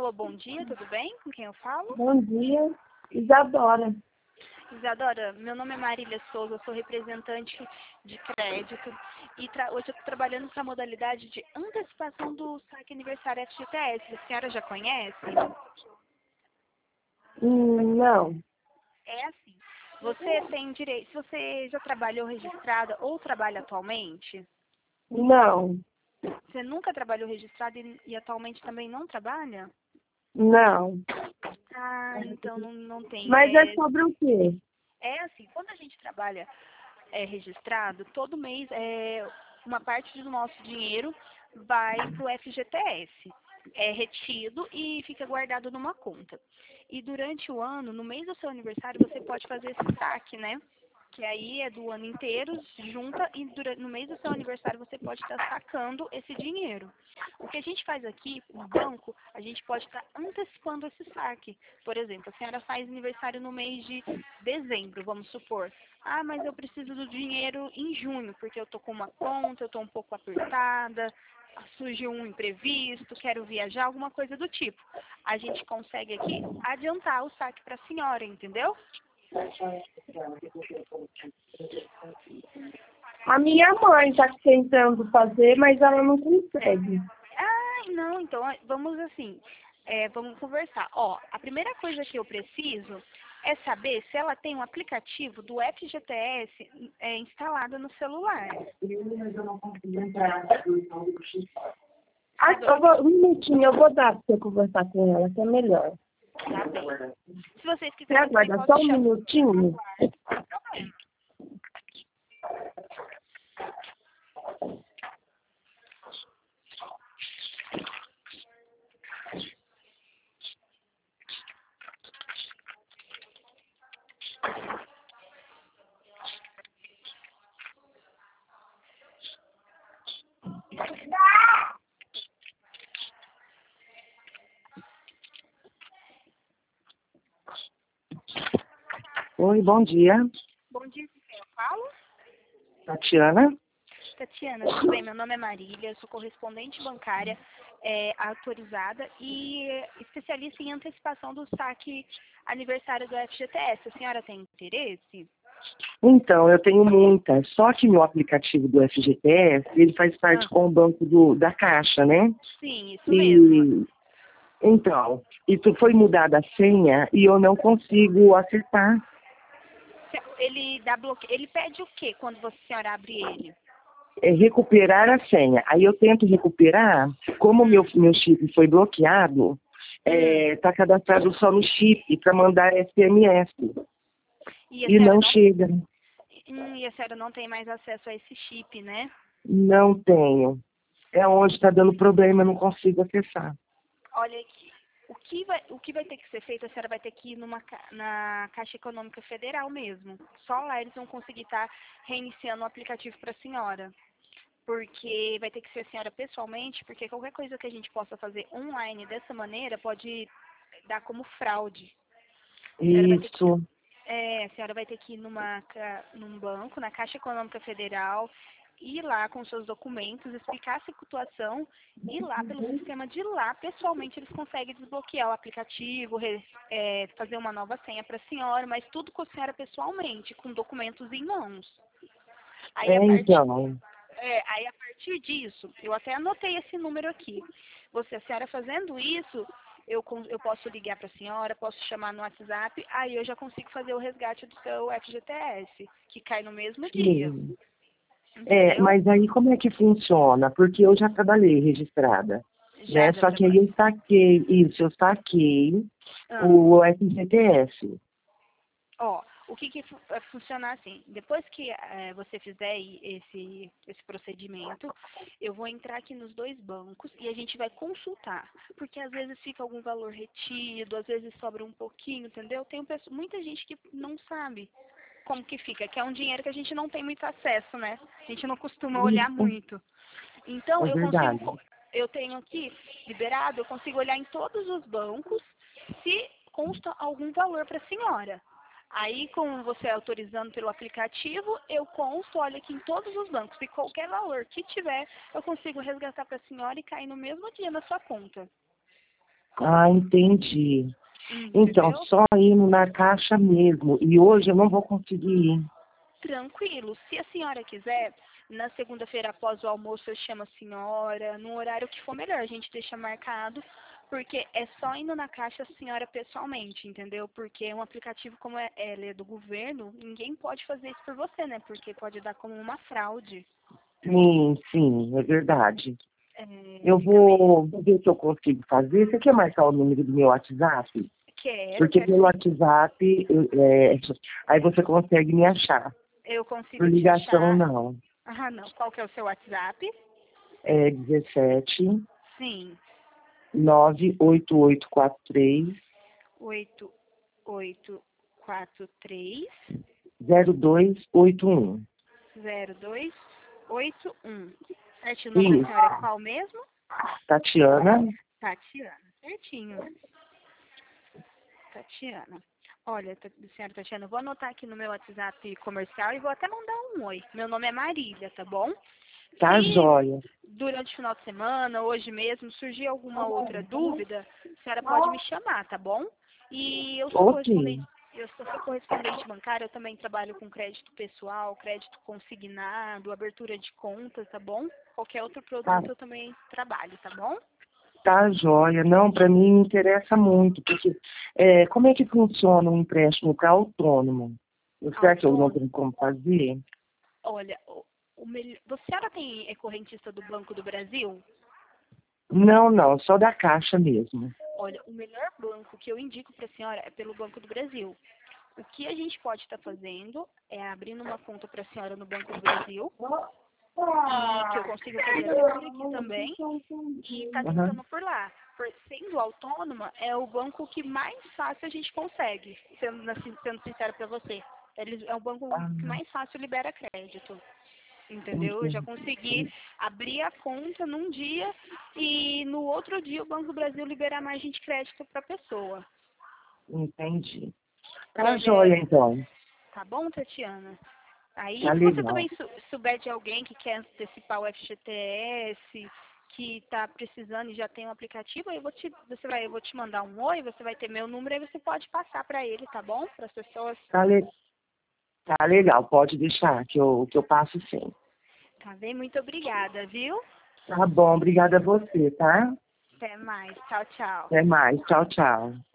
Alô, bom dia, tudo bem? Com quem eu falo? Bom dia, Isadora. Isadora, meu nome é Marília Souza, eu sou representante de crédito e hoje eu estou trabalhando com a modalidade de antecipação do saque aniversário FGTS. A senhora já conhece? Não, É assim, você tem direito, se você já trabalhou registrada ou trabalha atualmente, não, você nunca trabalhou registrada e atualmente também não trabalha? não. Ah, então não tem. Mas é sobre o quê? É assim, quando a gente trabalha registrado, todo mês uma parte do nosso dinheiro vai para o FGTS. É retido e fica guardado numa conta. E durante o ano, no mês do seu aniversário, você pode fazer esse saque, né? Que aí é do ano inteiro, junta, e no mês do seu aniversário você pode estar sacando esse dinheiro. O que a gente faz aqui no banco, a gente pode estar antecipando esse saque. Por exemplo, a senhora faz aniversário no mês de dezembro, vamos supor. Ah, mas eu preciso do dinheiro em junho, porque eu tô com uma conta, eu tô um pouco apertada, surgiu um imprevisto, quero viajar, alguma coisa do tipo. A gente consegue aqui adiantar o saque para a senhora, entendeu? A minha mãe está tentando fazer, mas ela não consegue. Ah, não, então vamos assim, vamos conversar. Ó, a primeira coisa que eu preciso é saber se ela tem um aplicativo do FGTS instalado no celular. Um minutinho, eu vou dar para você conversar com ela, que é melhor. Tá bem. Se vocês Você quiserem, também aguarda só posso um chamar. minutinho? Oi, bom dia. Bom dia, com quem eu falo? Tatiana? Tatiana, tudo bem? Meu nome é Marília, eu sou correspondente bancária autorizada e especialista em antecipação do saque aniversário do FGTS. A senhora tem interesse? Então, eu tenho muitas, só que meu aplicativo do FGTS, ele faz parte com o banco da Caixa, né? Sim, isso mesmo. Então, isso foi mudada a senha e eu não consigo acertar. Ele dá ele pede o que quando a senhora abre ele? É recuperar a senha. Aí eu tento recuperar, como meu chip foi bloqueado, tá cadastrado só no chip para mandar SMS. E não chega. E a senhora não tem mais acesso a esse chip, né? Não tenho. É onde está dando problema, eu não consigo acessar. Olha aqui. O que vai ter que ser feito, a senhora vai ter que ir na Caixa Econômica Federal mesmo. Só lá eles vão conseguir estar reiniciando o aplicativo para a senhora. Porque vai ter que ser a senhora pessoalmente, porque qualquer coisa que a gente possa fazer online dessa maneira pode dar como fraude. Isso. A senhora vai ter que ir num banco, na Caixa Econômica Federal, ir lá com seus documentos, explicar a situação, e lá pelo sistema de lá, pessoalmente, eles conseguem desbloquear o aplicativo, fazer uma nova senha para a senhora, mas tudo com a senhora pessoalmente, com documentos em mãos. Aí, aí, a partir disso, eu até anotei esse número aqui. A senhora fazendo isso, eu posso ligar para a senhora, posso chamar no WhatsApp, aí eu já consigo fazer o resgate do seu FGTS, que cai no mesmo dia. Mas aí como é que funciona? Porque eu já trabalhei registrada, né? Só que aí eu saquei o FGTS. Ó, o que vai funcionar assim, depois que você fizer esse procedimento, eu vou entrar aqui nos dois bancos e a gente vai consultar, porque às vezes fica algum valor retido, às vezes sobra um pouquinho, entendeu? Tem muita gente que não sabe como que fica, que é um dinheiro que a gente não tem muito acesso, né? A gente não costuma olhar muito. Então, eu tenho aqui liberado, eu consigo olhar em todos os bancos se consta algum valor para a senhora. Aí, com você autorizando pelo aplicativo, eu consto, olho aqui em todos os bancos. E qualquer valor que tiver, eu consigo resgatar para a senhora e cair no mesmo dia na sua conta. Ah, entendi. Então, Entendeu? só indo na caixa mesmo. E hoje eu não vou conseguir ir. Tranquilo. Se a senhora quiser, na segunda-feira após o almoço eu chamo a senhora, no horário que for melhor, a gente deixa marcado, porque é só indo na caixa a senhora pessoalmente, entendeu? Porque um aplicativo como ele é do governo, ninguém pode fazer isso por você, né? Porque pode dar como uma fraude. Sim, sim, é verdade. É, Eu fica meio... vou ver se eu consigo fazer. Você quer marcar o número do meu WhatsApp? Quero, Porque quero pelo sim. WhatsApp, aí você consegue me achar. Eu Por consigo te ligação, achar. não. Ah, não. Qual que é o seu WhatsApp? É 17 Sim. 98843 8843 0281. 0281. Certo, o nome da Isso, senhora é qual mesmo? Tatiana. Tatiana. Certinho. Tatiana. Olha, senhora Tatiana, eu vou anotar aqui no meu WhatsApp comercial e vou até mandar um oi. Meu nome é Marília, tá bom? Tá Se joia. durante o final de semana, hoje mesmo, surgir alguma outra dúvida, a senhora pode me chamar, tá bom? E Ok. eu sou correspondente bancária, eu também trabalho com crédito pessoal, crédito consignado, abertura de contas, tá bom? Qualquer outro Tá, produto eu também trabalho, tá bom? tá joia. Não, para mim me interessa muito, porque como é que funciona um empréstimo para autônomo? Será que eu não Autônomo. tenho como fazer? Olha, você senhora tem correntista do Banco do Brasil? Não, não, só da Caixa mesmo. Olha, o melhor banco que eu indico para a senhora é pelo Banco do Brasil. O que a gente pode estar fazendo é abrindo uma conta para a senhora no Banco do Brasil e que eu consigo fazer até por aqui também e tá Aham. tentando por lá. Sendo autônoma, é o banco que mais fácil a gente consegue, sendo sincero para você. É o banco Ah, que mais fácil libera crédito. Entendeu? Eu já entendi. consegui abrir a conta num dia e no outro dia o Banco do Brasil liberar margem de crédito para a pessoa. Entendi. Tá Ele é, joia, então. tá bom, Tatiana? Aí, Tá se você legal. também souber de alguém que quer antecipar o FGTS, que está precisando e já tem um aplicativo, aí eu vou te mandar um oi, você vai ter meu número, aí você pode passar para ele, tá bom? Para as pessoas. Tá, tá legal, pode deixar, que eu passo sim. Tá bem? Muito obrigada, viu? Tá bom, obrigada a você, tá? Até mais. Tchau, tchau. Até mais. Tchau, tchau.